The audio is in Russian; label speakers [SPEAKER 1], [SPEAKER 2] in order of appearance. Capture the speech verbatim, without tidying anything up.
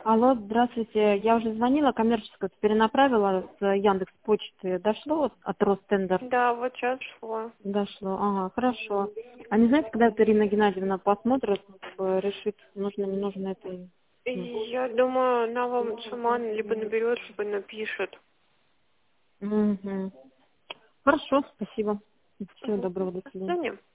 [SPEAKER 1] Алло, здравствуйте. Я уже звонила, коммерческую перенаправила с Яндекс Почты. Дошло от, от Ростендер?
[SPEAKER 2] Да, вот сейчас шло.
[SPEAKER 1] Дошло. Ага, хорошо. А не знаете, когда это Ирина Геннадьевна посмотрит, как бы решит, нужно, не нужно это им?
[SPEAKER 2] И
[SPEAKER 1] Ну.
[SPEAKER 2] я думаю, она вам сама либо наберет, либо напишет.
[SPEAKER 1] Мгм. Хорошо, спасибо. Всего
[SPEAKER 2] Угу.
[SPEAKER 1] доброго, до
[SPEAKER 2] До
[SPEAKER 1] свидания.
[SPEAKER 2] свидания.